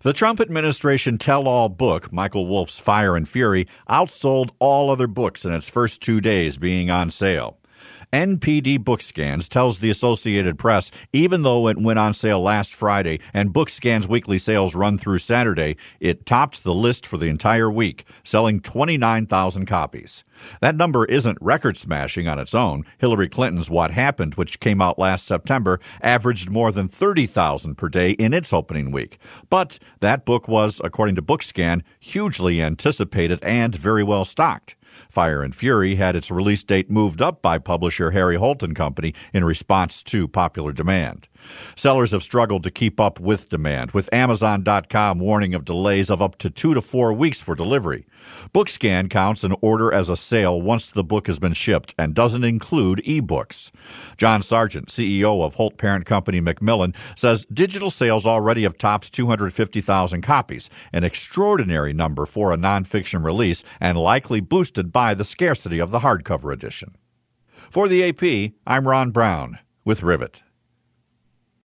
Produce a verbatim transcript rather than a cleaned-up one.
The Trump administration tell-all book, Michael Wolff's Fire and Fury, outsold all other books in its first two days being on sale. N P D Bookscans tells the Associated Press even though it went on sale last Friday and Bookscan's weekly sales run through Saturday, it topped the list for the entire week, selling twenty-nine thousand copies. That number isn't record-smashing on its own. Hillary Clinton's What Happened, which came out last September, averaged more than thirty thousand per day in its opening week. But that book was, according to Bookscan, hugely anticipated and very well stocked. Fire and Fury had its release date moved up by publisher Harry Holt and Company in response to popular demand. Sellers have struggled to keep up with demand, with Amazon dot com warning of delays of up to two to four weeks for delivery. Bookscan counts an order as a sale once the book has been shipped and doesn't include ebooks. John Sargent, C E O of Holt parent company Macmillan, says digital sales already have topped two hundred fifty thousand copies, an extraordinary number for a nonfiction release and likely boosted by the scarcity of the hardcover edition. For the A P, I'm Ron Brown with Rivet.